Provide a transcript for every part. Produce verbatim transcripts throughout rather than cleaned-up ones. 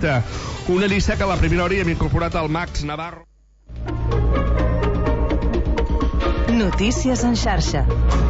llista. Una llista que a la primera hora hi hem incorporat el Max Navarro. Notícies en xarxa.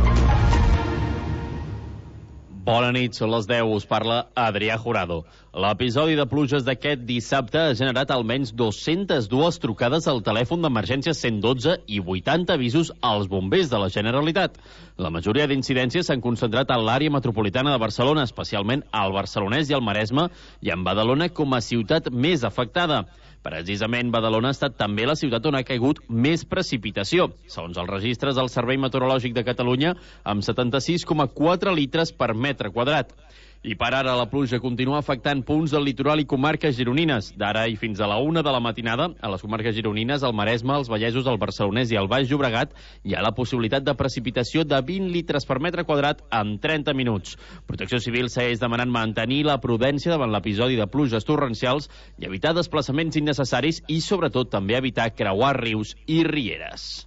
Bona nit, són les deu, us parla Adrià Jurado. L'episodi de pluges d'aquest dissabte ha generat almenys dues-centes dues trucades al telèfon d'emergència cent dotze i vuitanta avisos als bombers de la Generalitat. La majoria d'incidències s'han concentrat a l'àrea metropolitana de Barcelona, especialment al Barcelonès i al Maresme, i en Badalona com a ciutat més afectada. Precisament, Badalona ha estat també la ciutat on ha caigut més precipitació, segons els registres del Servei Meteorològic de Catalunya, amb setanta-sis coma quatre litres per metre quadrat. I per ara la pluja continua afectant punts del litoral i comarques gironines. D'ara i fins a la una de la matinada, a les comarques gironines, al Maresme, als Vallesos, al Barcelonès i al Baix Llobregat, hi ha la possibilitat de precipitació de vint litres per metre quadrat en trenta minuts. Protecció Civil segueix demanant mantenir la prudència davant l'episodi de pluges torrencials i evitar desplaçaments innecessaris i, sobretot, també evitar creuar rius i rieres.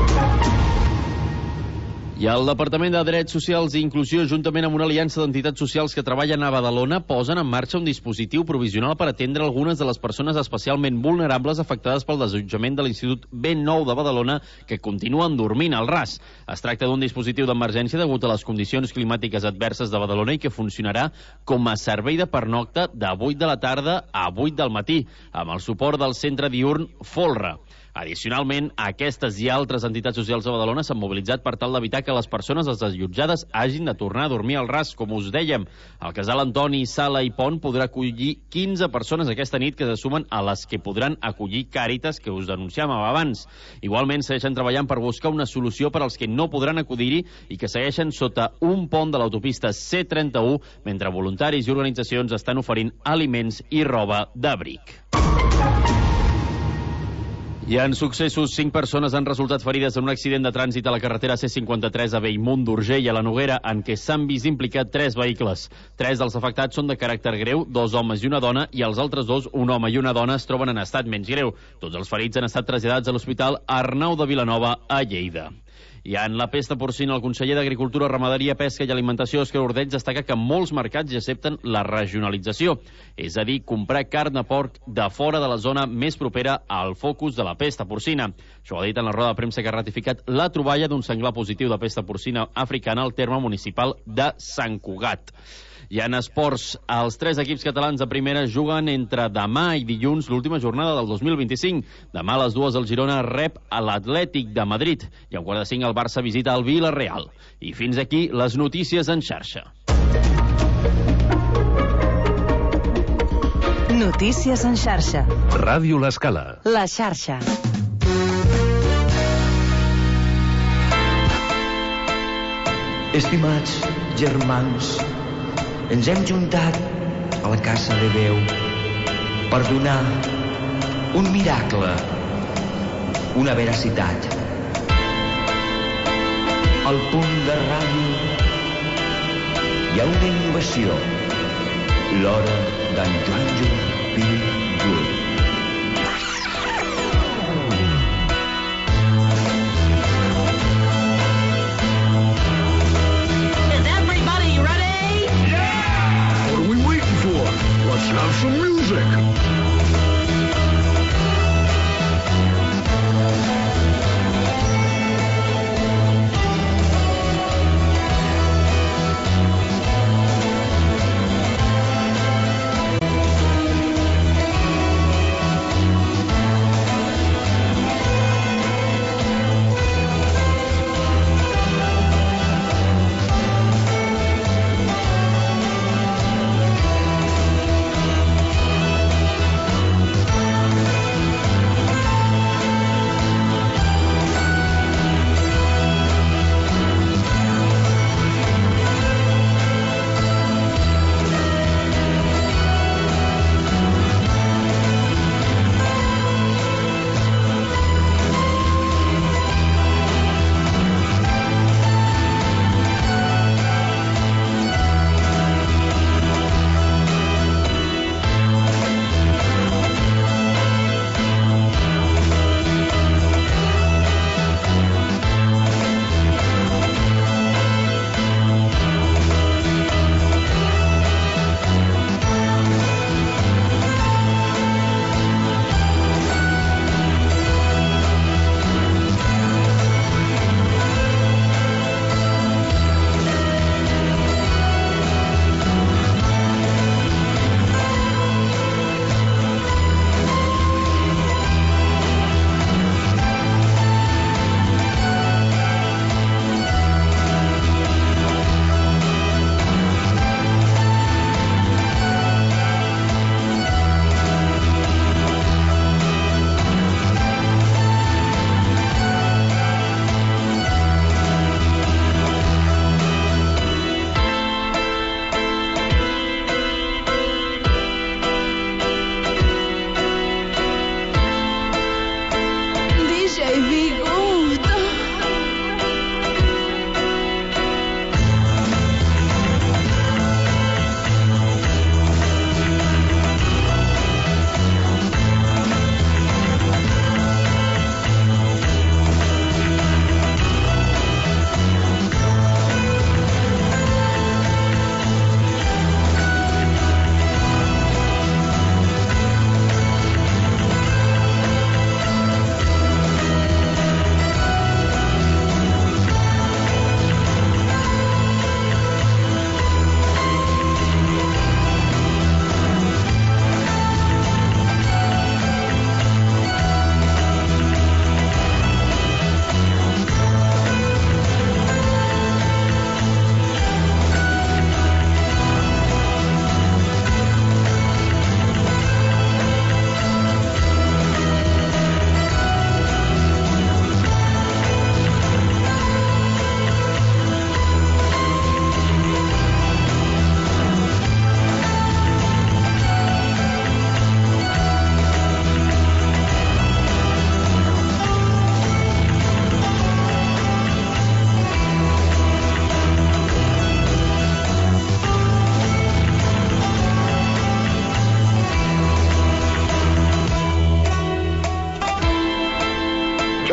I el Departament de Drets Socials i Inclusió, juntament amb una aliança d'entitats socials que treballen a Badalona, posen en marxa un dispositiu provisional per atendre algunes de les persones especialment vulnerables afectades pel desallotjament de l'Institut Ben Nou de Badalona, que continuen dormint al ras. Es tracta d'un dispositiu d'emergència degut a les condicions climàtiques adverses de Badalona i que funcionarà com a servei de pernocta de vuit de la tarda a vuit del matí, amb el suport del centre diürn Folra. Addicionalment, aquestes i altres entitats socials de Badalona s'han mobilitzat per tal d'evitar que les persones desallotjades hagin de tornar a dormir al ras, com us dèiem. El casal Antoni, Sala i Pont podrà acollir quinze persones aquesta nit que se sumen a les que podran acollir Càritas, que us denunciàvem abans. Igualment, segueixen treballant per buscar una solució per als que no podran acudir-hi i que segueixen sota un pont de l'autopista C trenta-u, mentre voluntaris i organitzacions estan oferint aliments i roba d'abric. I en successos, cinc persones han resultat ferides en un accident de trànsit a la carretera C cinquanta-tres a Bellmunt d'Urgell, a la Noguera, en què s'han vist implicat tres vehicles. Tres dels afectats són de caràcter greu, dos homes i una dona, i els altres dos, un home i una dona, es troben en estat menys greu. Tots els ferits han estat traslladats a l'Hospital Arnau de Vilanova, a Lleida. I en la pesta porcina, el conseller d'Agricultura, Ramaderia, Pesca i Alimentació, Òscar Ordeig, destaca que molts mercats ja accepten la regionalització, és a dir, comprar carn de porc de fora de la zona més propera al focus de la pesta porcina. Això ho ha dit en la roda de premsa que ha ratificat la troballa d'un senglar positiu de pesta porcina africana al terme municipal de Sant Cugat. I en esports, els tres equips catalans de primera juguen entre demà i dilluns l'última jornada del dos mil vint-i-cinc. Demà a les dues el Girona rep a l'Atlètic de Madrid i a un quart de cinc el Barça visita el Villarreal. I fins aquí les notícies en xarxa. Notícies en xarxa. Ràdio L'Escala. La xarxa. Estimats germans, ens hem juntat a la casa de Déu per donar un miracle, una veracitat. Al punt de ràdio hi ha una innovació, l'hora d'en Joan Pilgul. Let's have some music.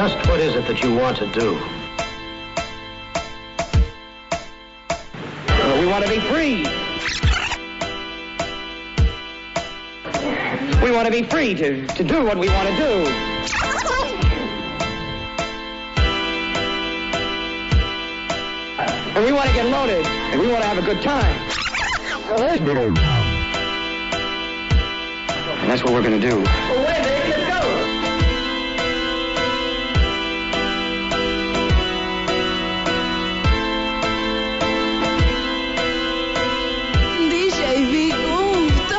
Just what is it that you want to do? Well, we want to be free. We want to be free to, to do what we want to do. And we want to get loaded, and we want to have a good time. And that's what we're going to do. Well, wait, baby, let's go. D J V Gupta.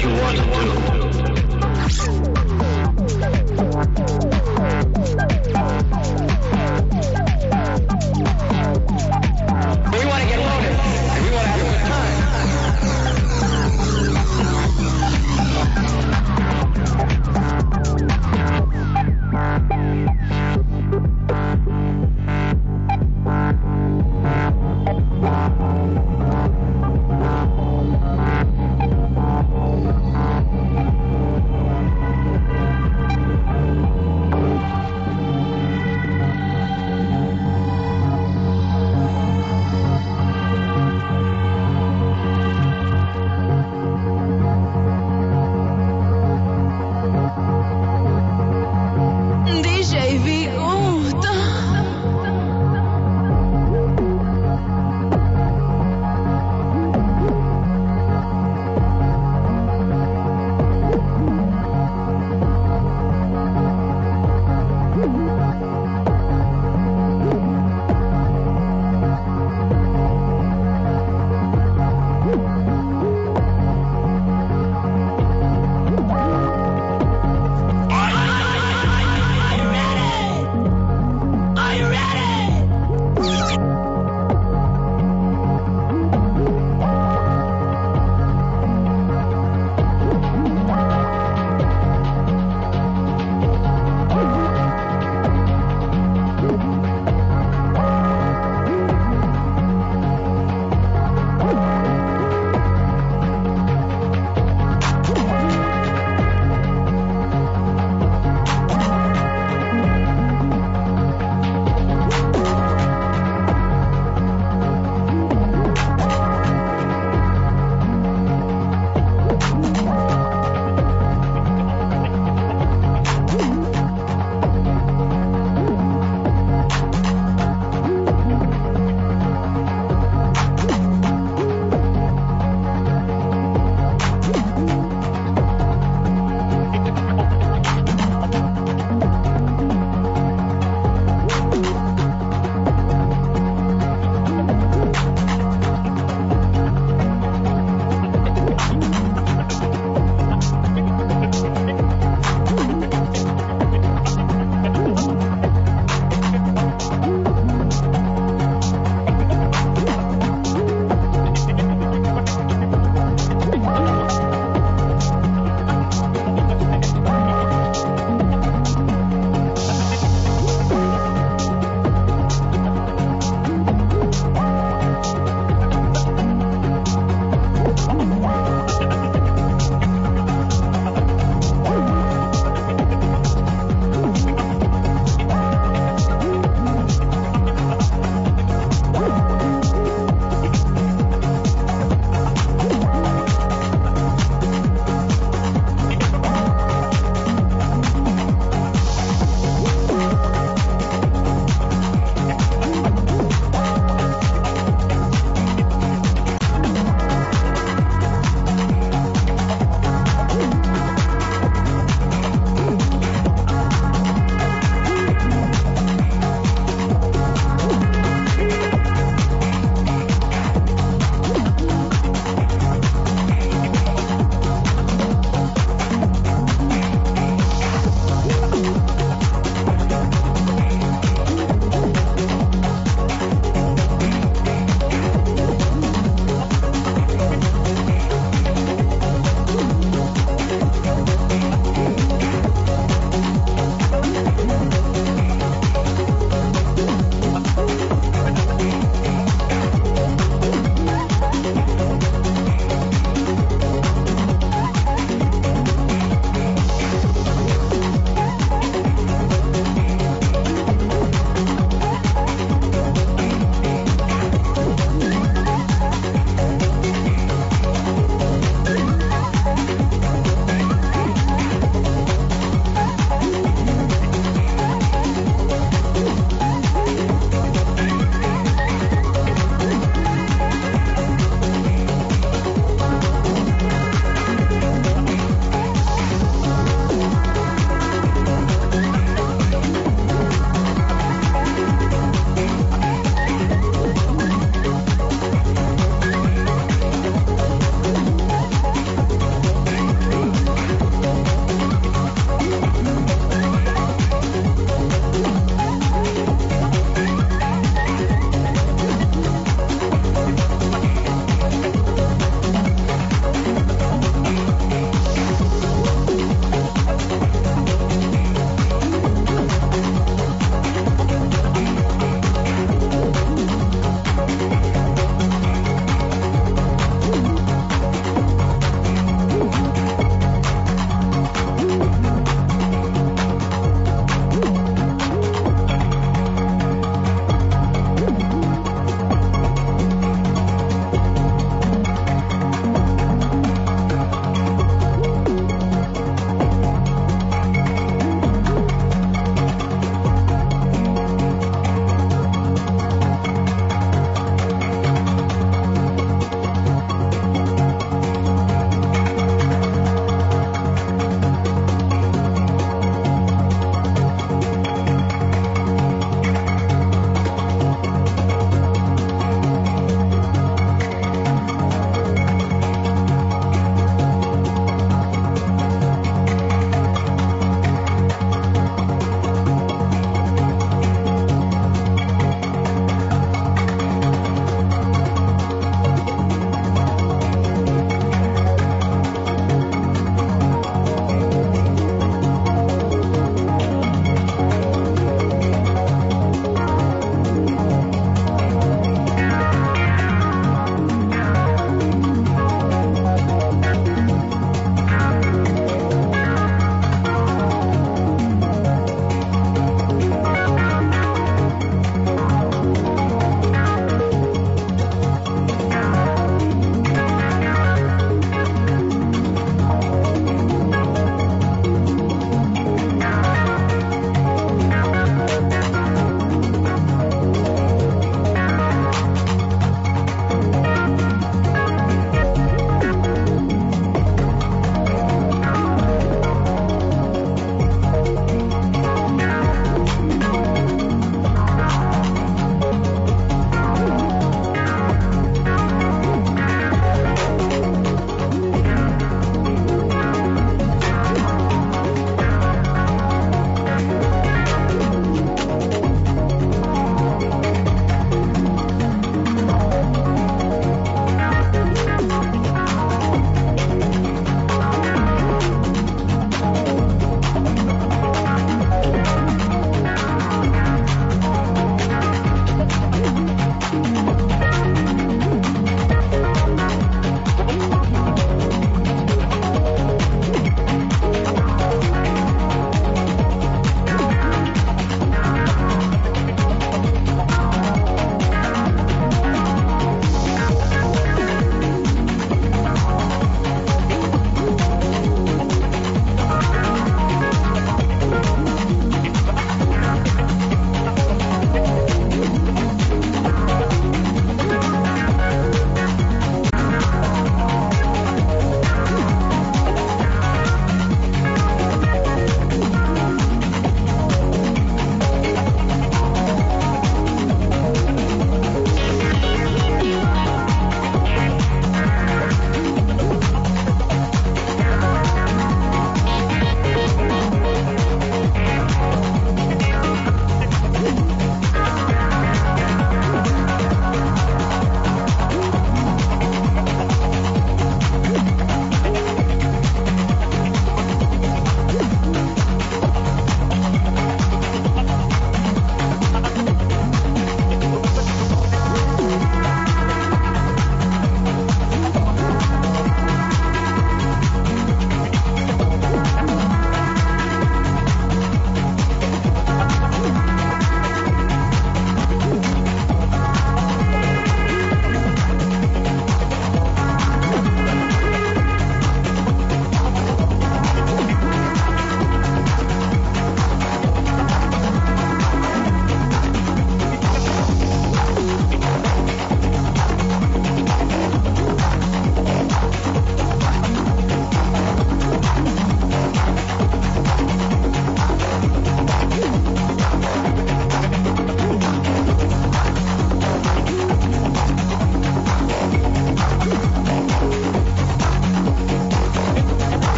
that you want to do. We want to get loaded, and we want to have a good time.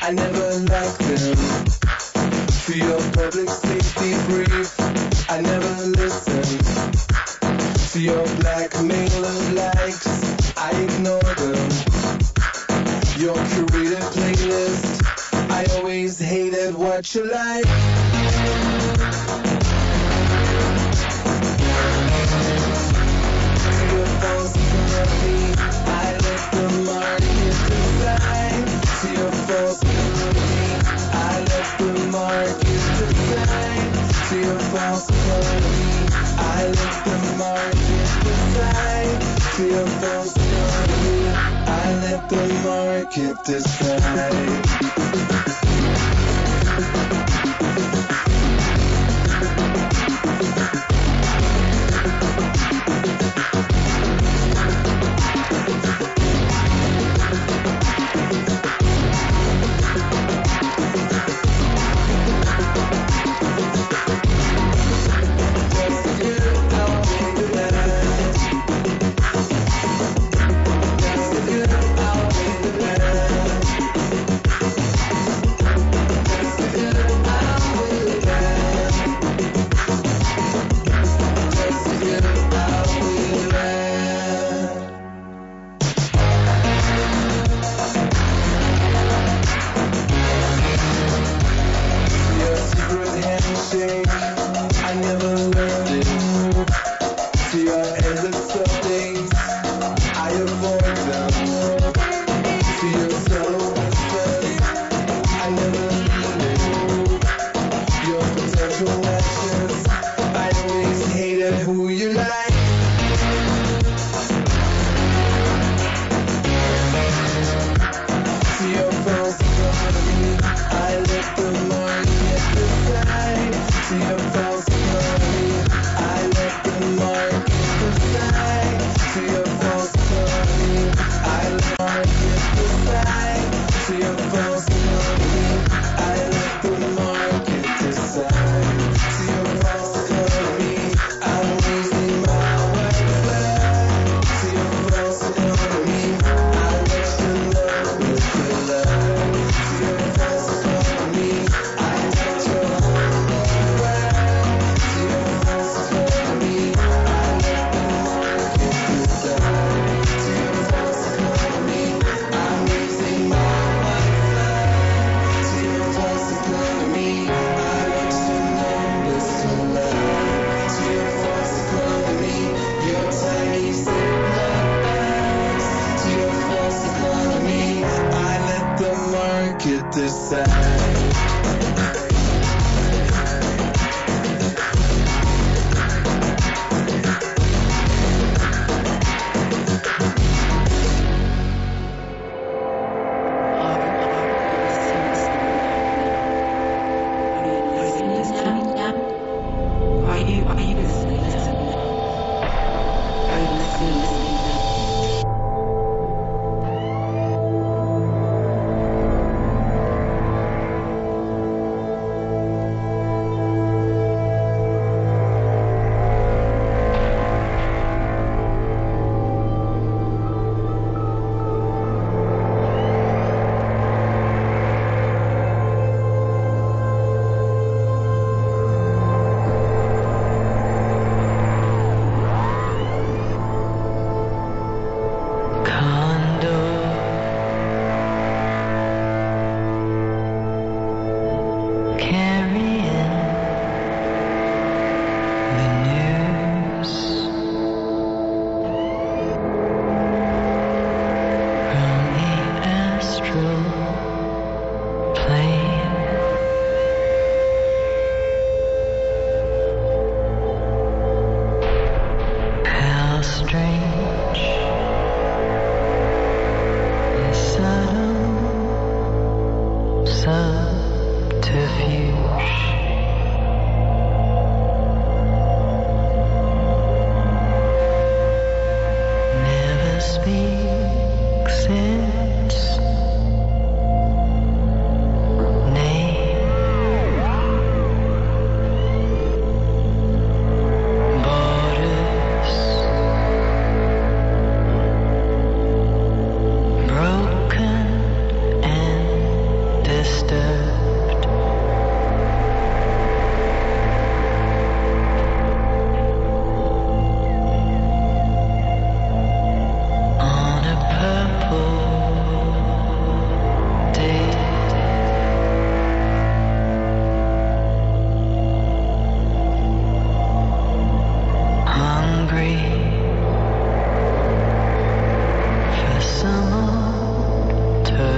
I never liked them. To your public safety brief, I never listened. To your blackmail of likes, I ignore them. Your curated playlist, I always hated what you like. To your false economy, I let the market decide. To your false economy, I let the market decide. To your false economy, I let the market decide. To your false economy, I let the market decide.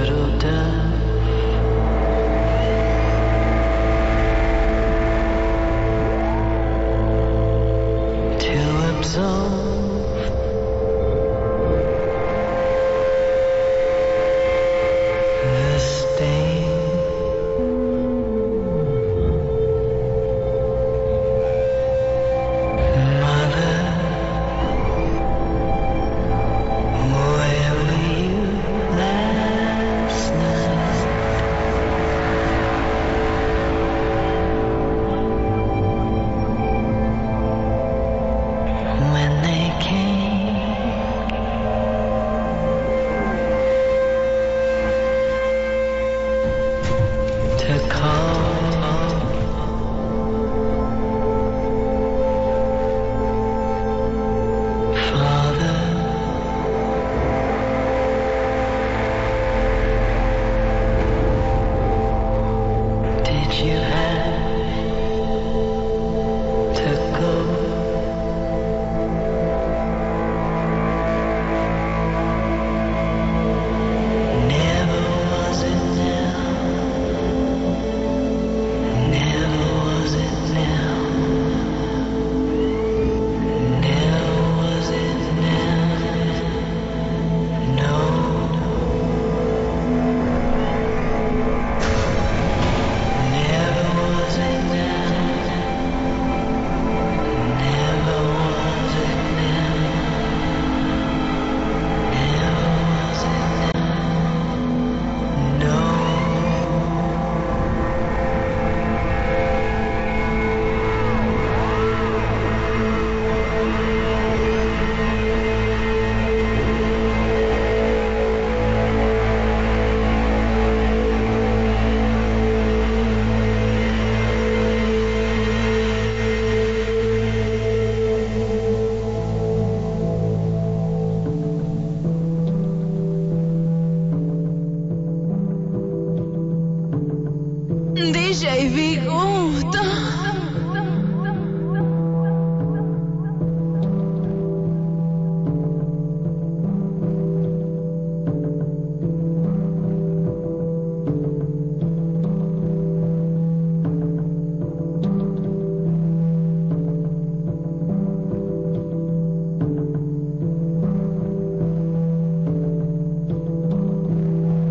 turtle dove. To absolve the stain. Mother, where were you last night? When they came to call, Father, did you have to go? Never was it now. Never was it now. Never was it now. No. Never was it now. Never was it now. Never was it now. No. D J V